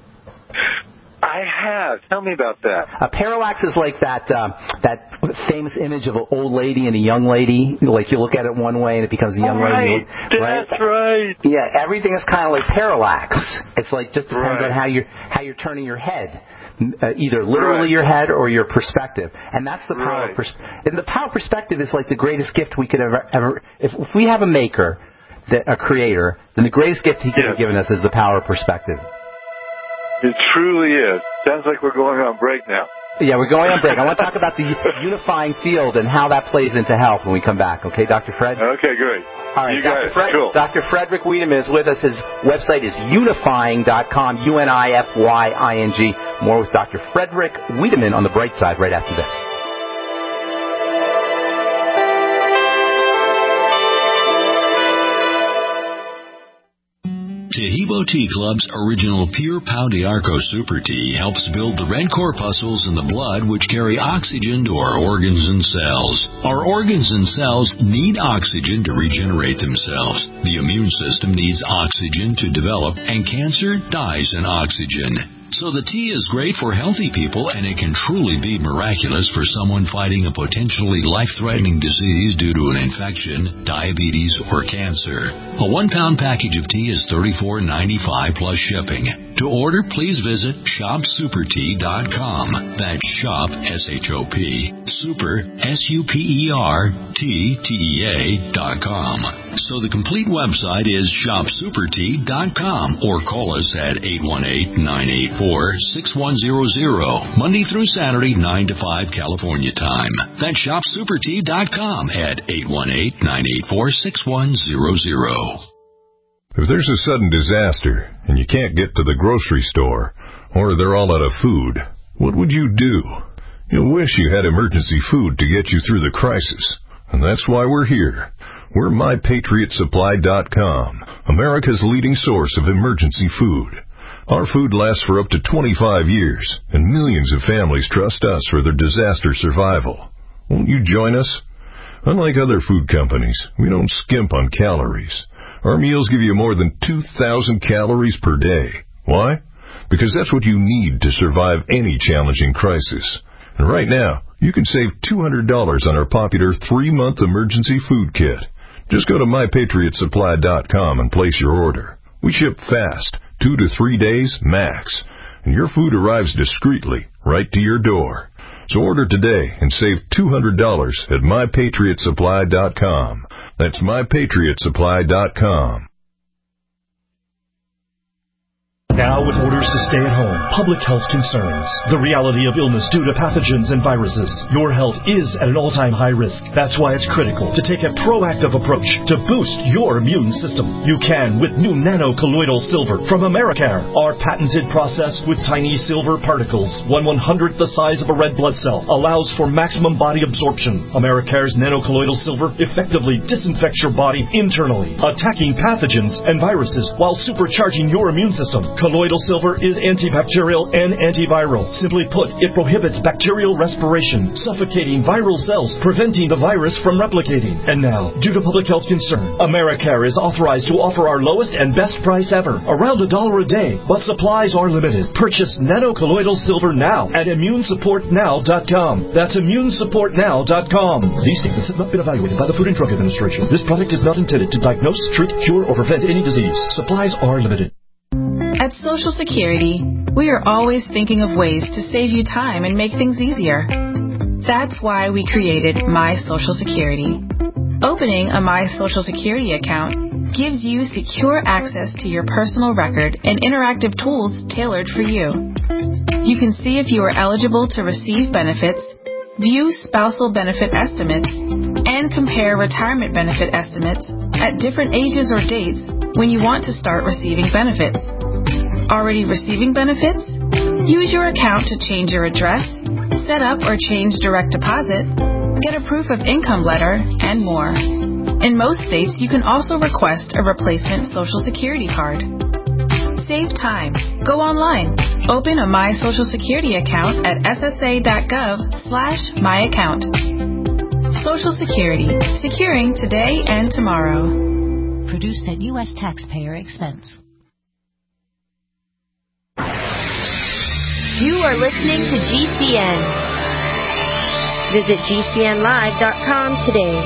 I have. Tell me about that.
A parallax is like that famous image of an old lady and a young lady. Like you look at it one way and it becomes a young lady.
That's right.
Yeah, everything is kind of like parallax. It's like just depends on how you're turning your head. Either literally your head or your perspective. And that's the power of perspective. And the power of perspective is like the greatest gift we could ever if we have a maker, a creator, then the greatest gift he could have given us is the power of perspective.
It truly is. Sounds like we're going on break now.
Yeah, we're going on break. I want to talk about the unifying field and how that plays into health when we come back. Okay, Dr. Fred?
Okay, great.
All right,
you guys, cool.
Dr. Frederick Wiedemann is with us. His website is unifying.com, UNIFYING. More with Dr. Frederick Wiedemann on the bright side right after this.
Taheebo Tea Club's original Pure Pau d'Arco Super Tea helps build the red corpuscles in the blood which carry oxygen to our organs and cells. Our organs and cells need oxygen to regenerate themselves. The immune system needs oxygen to develop, and cancer dies in oxygen. So the tea is great for healthy people, and it can truly be miraculous for someone fighting a potentially life-threatening disease due to an infection, diabetes, or cancer. A 1-pound package of tea is $34.95 plus shipping. To order, please visit shopsupertea.com. That's shop, S-H-O-P, super, S-U-P-E-R-T-T-E-A.com. So the complete website is shopsupertea.com, or call us at 818-984-6100, Monday through Saturday, 9 to 5 California time. That's shopsupertea.com at 818-984-6100.
If there's a sudden disaster and you can't get to the grocery store, or they're all out of food, what would you do? You'll wish you had emergency food to get you through the crisis. And that's why we're here. We're MyPatriotSupply.com, America's leading source of emergency food. Our food lasts for up to 25 years, and millions of families trust us for their disaster survival. Won't you join us? Unlike other food companies, we don't skimp on calories. Our meals give you more than 2,000 calories per day. Why? Because that's what you need to survive any challenging crisis. And right now, you can save $200 on our popular 3-month emergency food kit. Just go to MyPatriotSupply.com and place your order. We ship fast, 2 to 3 days max, and your food arrives discreetly right to your door. So order today and save $200 at MyPatriotSupply.com. That's MyPatriotSupply.com.
Now with orders to stay at home, public health concerns, the reality of illness due to pathogens and viruses, your health is at an all-time high risk. That's why it's critical to take a proactive approach to boost your immune system. You can with new nano-colloidal silver from Americare. Our patented process with tiny silver particles, 1/100th the size of a red blood cell, allows for maximum body absorption. Americare's nano-colloidal silver effectively disinfects your body internally, attacking pathogens and viruses while supercharging your immune system. Colloidal silver is antibacterial and antiviral. Simply put, it prohibits bacterial respiration, suffocating viral cells, preventing the virus from replicating. And now, due to public health concern, Americare is authorized to offer our lowest and best price ever, around $1 a day, but supplies are limited. Purchase nano-colloidal silver now at ImmuneSupportNow.com. That's ImmuneSupportNow.com. These statements have not been evaluated by the Food and Drug Administration. This product is not intended to diagnose, treat, cure, or prevent any disease. Supplies are limited.
At Social Security, we are always thinking of ways to save you time and make things easier. That's why we created My Social Security. Opening a My Social Security account gives you secure access to your personal record and interactive tools tailored for you. You can see if you are eligible to receive benefits, view spousal benefit estimates, and compare retirement benefit estimates at different ages or dates when you want to start receiving benefits. Already receiving benefits? Use your account to change your address, set up or change direct deposit, get a proof of income letter, and more. In most states, you can also request a replacement Social Security card. Save time. Go online. Open a My Social Security account at ssa.gov/myaccount. Social Security. Securing today and tomorrow.
Produced at U.S. taxpayer expense.
You are listening to GCN. Visit GCNlive.com today.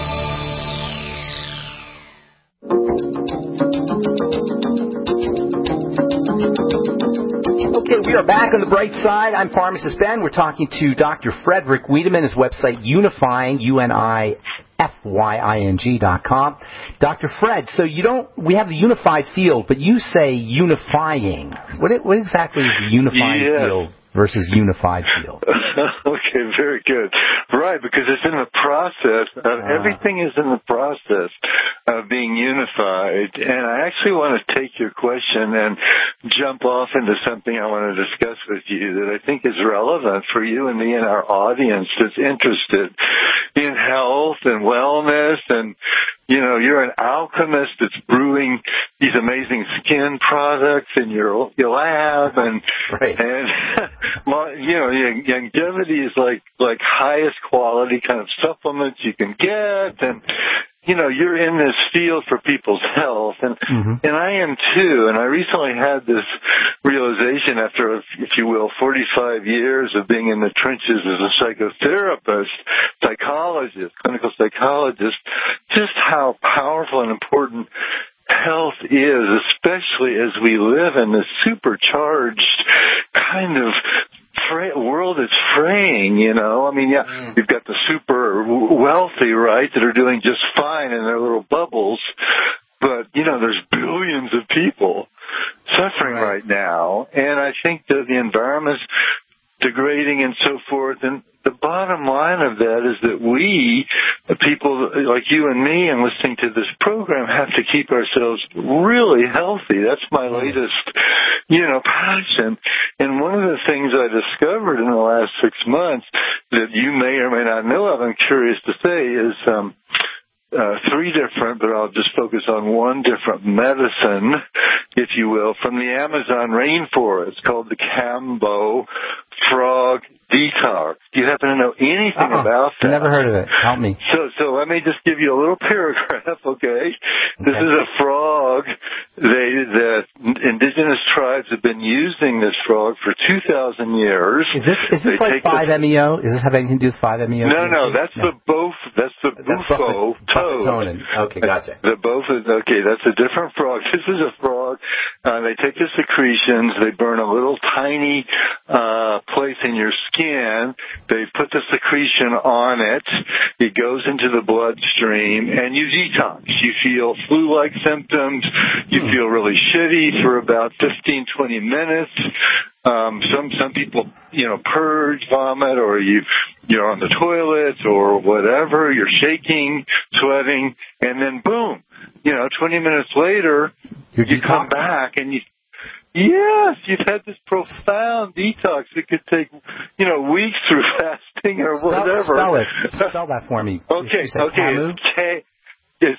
Okay, we are back on the bright side. I'm Pharmacist Ben. We're talking to Dr. Frederick Wiedemann, his website, Unifying, UNIFYING.com. Dr. Fred, so we have the unified field, but you say unifying. What exactly is the unifying field versus unified field?
Okay, very good. Right, because it's in the process of everything is in the process of being unified. And I actually want to take your question and jump off into something I want to discuss with you that I think is relevant for you and me and our audience that's interested in health and wellness. And you're an alchemist that's brewing these amazing skin products in your lab, and longevity is like highest quality kind of supplements you can get, and you're in this field for people's health, and I am too. And I recently had this realization after, if you will, 45 years of being in the trenches as a psychotherapist, psychologist, clinical psychologist, just how powerful and important health is, especially as we live in this supercharged kind of world is fraying, I mean, you've got the super wealthy, right, that are doing just fine in their little bubbles, but, there's billions of people suffering right now, and I think that the environment's degrading and so forth, and the bottom line of that is that we, people like you and me and listening to this program, have to keep ourselves really healthy. That's my latest, passion. And one of the things I discovered in the last 6 months that you may or may not know of, I'm curious to say, is 3 different, but I'll just focus on one different medicine, if you will, from the Amazon rainforest called the Kambo frog detox. Do you happen to know anything about that?
Never heard of it. Help me.
So let me just give you a little paragraph, okay? This is a frog. The indigenous tribes have been using this frog for 2,000 years.
Is this like 5-MeO? Does this have anything to do with 5-MeO?
No, that's the bufo toad.
Okay, gotcha.
The bufo, okay, that's a different frog. This is a frog. They take the secretions, they burn a little tiny place in your skin, they put the secretion on it, it goes into the bloodstream, and you detox. You feel flu-like symptoms, you feel really shitty for about 15-20 minutes. Some people, purge, vomit, or you're on the toilet or whatever, you're shaking, sweating, and then boom, 20 minutes later, you come back and yes, you've had this profound detox. It could take, weeks through fasting or whatever.
Spell that for me.
Okay. It's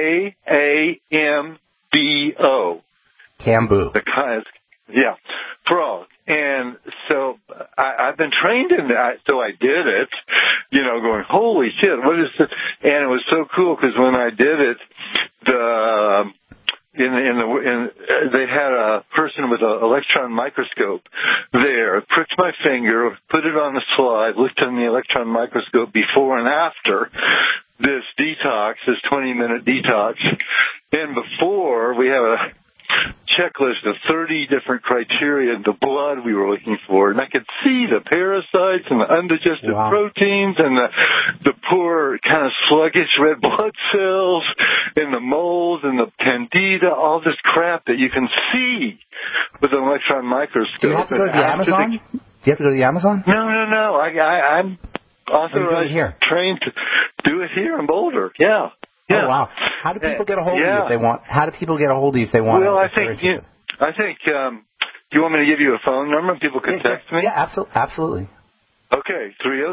Kambo.
Kambo.
Yeah, frog. And so I've been trained in that, so I did it, going, holy shit, what is this? And it was so cool because when I did it, they had a person with an electron microscope there, pricked my finger, put it on the slide, looked in the electron microscope before and after this detox, this 20-minute detox. And before, we have a checklist of 30 different criteria in the blood we were looking for, and I could see the parasites and the undigested proteins and the poor kind of sluggish red blood cells and the moles and the candida, all this crap that you can see with an electron microscope.
Do you have to go to the Amazon? Do you have to go to the Amazon?
No. I'm authorized, trained to do it here in Boulder. Yeah.
Oh, wow. How do people get a hold of you if they want? How do people get a hold of you if they want?
Well, I think do you want me to give you a phone number? People can text me?
Yeah, absolutely.
Okay,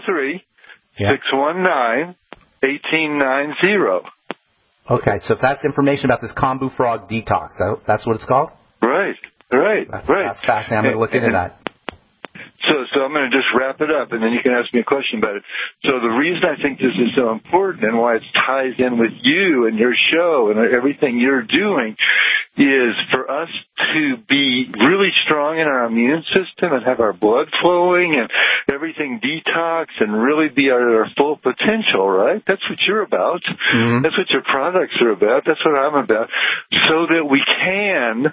303-619-1890.
Okay, so if that's information about this kombu frog detox, that's what it's called?
Right.
That's fascinating. I'm going to look into that.
So I'm going to just wrap it up, and then you can ask me a question about it. So the reason I think this is so important and why it ties in with you and your show and everything you're doing is for us to be really strong in our immune system and have our blood flowing and everything detox and really be at our full potential, right? That's what you're about. Mm-hmm. That's what your products are about. That's what I'm about. So that we can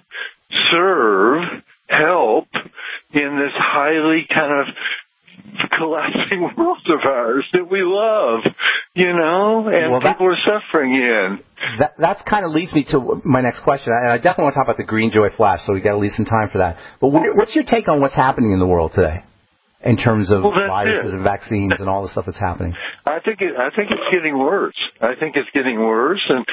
help in this highly kind of collapsing world of ours that we love, and people are suffering in.
That kind of leads me to my next question, and I definitely want to talk about the Green Joy Flash, so we got to leave some time for that. But what's your take on what's happening in the world today in terms of viruses and vaccines and all the stuff that's happening?
I think it's getting worse. I think it's getting worse, and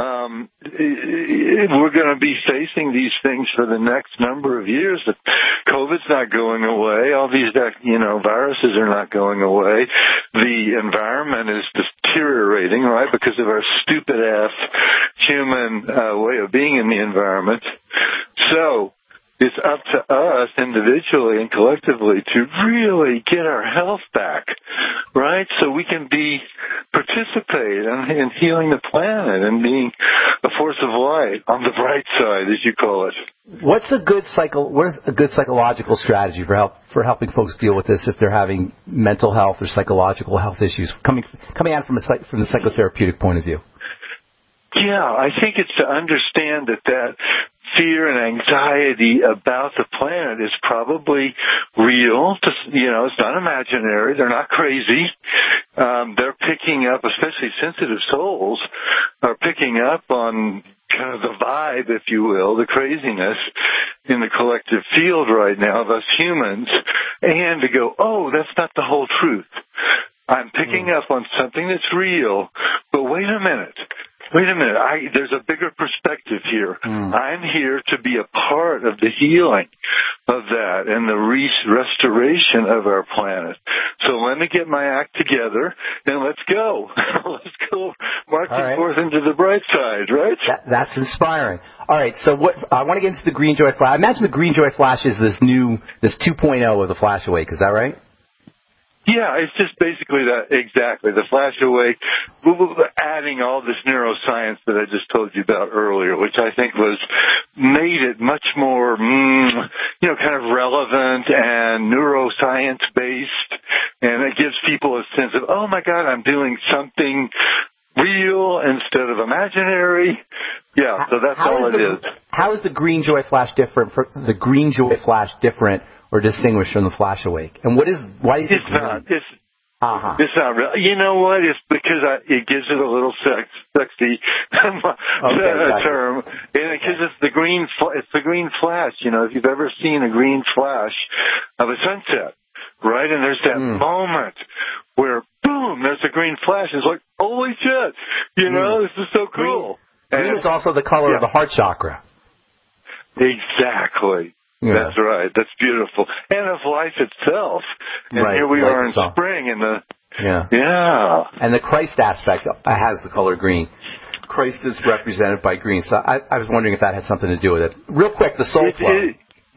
we're going to be facing these things for the next number of years. COVID's not going away. All these, viruses are not going away. The environment is deteriorating, right, because of our stupid-ass human way of being in the environment. So it's up to us individually and collectively to really get our health back, right? So we can participate in healing the planet and being a force of light on the bright side, as you call it.
What is a good psychological strategy for helping folks deal with this if they're having mental health or psychological health issues coming out from the psychotherapeutic point of view?
Yeah, I think it's to understand that fear and anxiety about the planet is probably real. It's not imaginary. They're not crazy. They're picking up, especially sensitive souls, are picking up on kind of the vibe, if you will, the craziness in the collective field right now of us humans, and to go, oh, that's not the whole truth. I'm picking up on something that's real, but wait a minute. There's a bigger perspective here. I'm here to be a part of the healing of that and the restoration of our planet. So let me get my act together and let's go. Let's go marching forth into the bright side, right?
That's inspiring. All right, so I want to get into the Green Joy Flash. I imagine the Green Joy Flash is this 2.0 of the Flash Awake. Is that right?
Yeah, it's just basically that, exactly. The Flash Awake, adding all this neuroscience that I just told you about earlier, which I think made it much more, kind of relevant and neuroscience-based, and it gives people a sense of, oh my God, I'm doing something real instead of imaginary. Yeah, so that's all it is.
How is the Green Joy Flash different or distinguished from the Flash Awake? And why do you think
it's not real. You know what? It's because it gives it a little sexy term, and because it's the green flash. You know, if you've ever seen a green flash of a sunset, right? And there's that moment where boom, there's a green flash. It's like, holy shit! You know, this is so cool.
Green is also the color of the heart chakra.
Exactly. Yeah. That's right. That's beautiful. And of life itself. And here we are in spring and
And the Christ aspect has the color green. Christ is represented by green. So I was wondering if that had something to do with it. Real quick, the soul flow.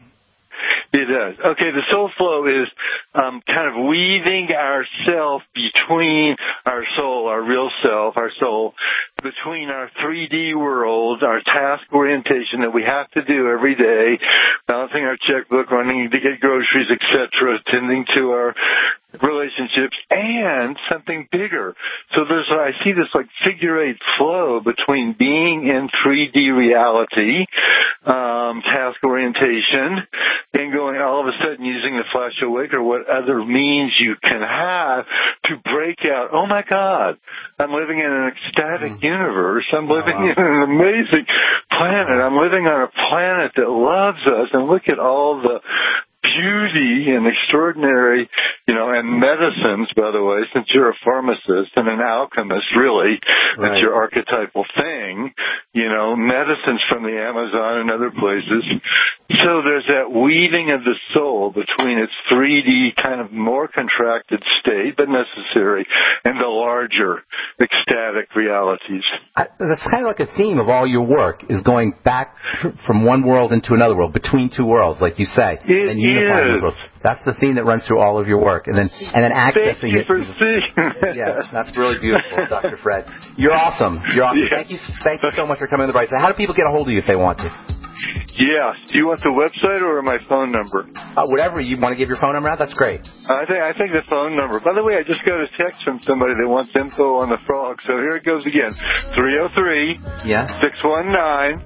It does. Okay, the soul flow is kind of weaving ourself between our soul, our real self, our soul, between our 3D world, our task orientation that we have to do every day, balancing our checkbook, running to get groceries, etc., attending to our relationships, and something bigger. So I see this like figure eight flow between being in 3D reality, task orientation, and going all of a sudden using the Flash Awake or what other means you can have to break out, oh my God, I'm living in an ecstatic universe. I'm living in an amazing planet. I'm living on a planet that loves us, and look at all the beauty and extraordinary, and medicines, by the way, since you're a pharmacist and an alchemist, really, that's your archetypal thing, medicines from the Amazon and other places. So there's that weaving of the soul between its 3D kind of more contracted state, but necessary, and the larger ecstatic realities.
That's kind of like a theme of all your work, is going back from one world into another world, between two worlds, like you say.
It is.
That's the theme that runs through all of your work, and then accessing
it. Thank you for seeing that.
Yeah, that's really beautiful, Dr. Fred. You're awesome. You're awesome. Yeah. Thank you so much for coming on the Bright Side. How do people get a hold of you if they want to?
Yeah. Do you want the website or my phone number?
Whatever. You want to give your phone number out? That's great.
I think the phone number. By the way, I just got a text from somebody that wants info on the frog. So here it goes again. 303 619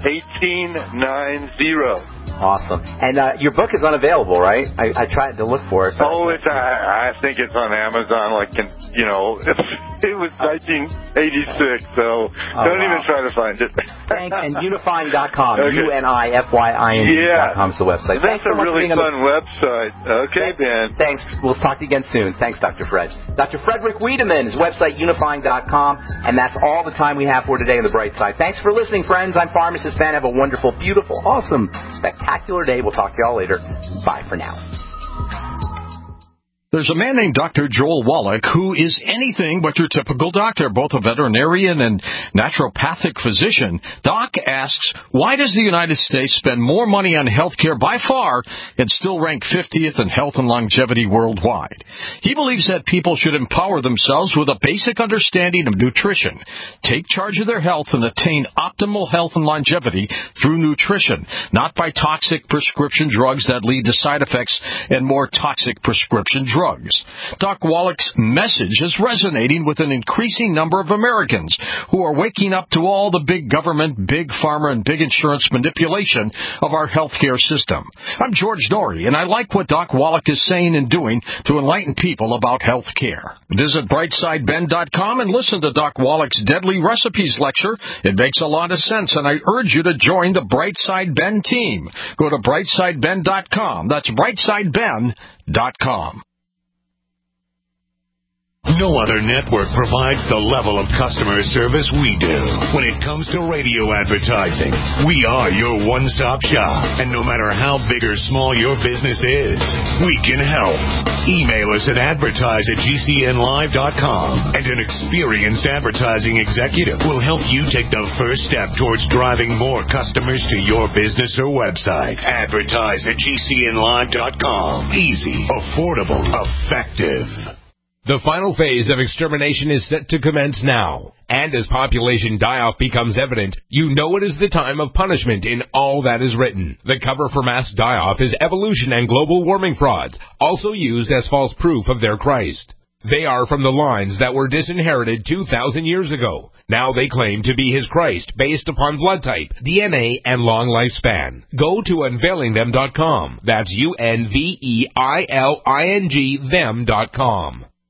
1890.
Awesome. And your book is unavailable, right? I tried to look for it.
I think it's on Amazon. It was 1986, so don't even try to find it.
And unifying.com, UNIFYING.com is the website.
That's a really fun website. Okay, Ben.
Thanks. We'll talk to you again soon. Thanks, Dr. Fred. Dr. Frederick Wiedemann, his website, unifying.com, and that's all the time we have for today on The Bright Side. Thanks for listening, friends. I'm Pharmacist Ben. Have a wonderful, beautiful, awesome, spectacular day. We'll talk to y'all later. Bye for now.
There's a man named Dr. Joel Wallach who is anything but your typical doctor, both a veterinarian and naturopathic physician. Doc asks, why does the United States spend more money on health care by far and still rank 50th in health and longevity worldwide? He believes that people should empower themselves with a basic understanding of nutrition, take charge of their health, and attain optimal health and longevity through nutrition, not by toxic prescription drugs that lead to side effects and more toxic prescription drugs. Doc Wallach's message is resonating with an increasing number of Americans who are waking up to all the big government, big pharma, and big insurance manipulation of our healthcare system. I'm George Dory, and I like what Doc Wallach is saying and doing to enlighten people about health care. Visit brightsideben.com and listen to Doc Wallach's Deadly Recipes lecture. It makes a lot of sense, and I urge you to join the Brightside Ben team. Go to brightsideben.com. That's brightsideben.com.
No other network provides the level of customer service we do. When it comes to radio advertising, we are your one-stop shop. And no matter how big or small your business is, we can help. Email us at advertise@gcnlive.com, and an experienced advertising executive will help you take the first step towards driving more customers to your business or website. Advertise@gcnlive.com. Easy, affordable, effective.
The final phase of extermination is set to commence now. And as population die-off becomes evident, you know it is the time of punishment in all that is written. The cover for mass die-off is evolution and global warming frauds, also used as false proof of their Christ. They are from the lines that were disinherited 2,000 years ago. Now they claim to be his Christ based upon blood type, DNA, and long lifespan. Go to unveilingthem.com. That's UNVEILING them.com.